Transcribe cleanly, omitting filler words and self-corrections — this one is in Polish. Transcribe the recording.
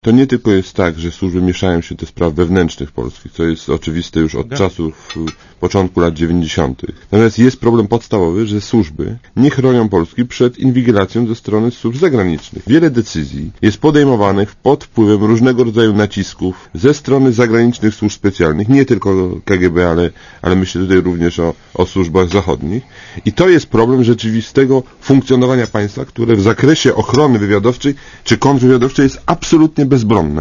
to nie tylko jest tak, że służby mieszają się do spraw wewnętrznych Polski, co jest oczywiste już od czasów początku lat 90. Natomiast jest problem podstawowy, że służby nie chronią Polski przed inwigilacją ze strony służb zagranicznych. Wiele decyzji jest podejmowanych pod wpływem różnego rodzaju nacisków ze strony zagranicznych służb specjalnych, nie tylko KGB, ale myślę tutaj również o służbach zachodnich. I to jest problem rzeczywistego funkcjonowania państwa, które w zakresie ochrony wywiadowczej czy kontrwywiadowczej jest absolutnie bezbronne.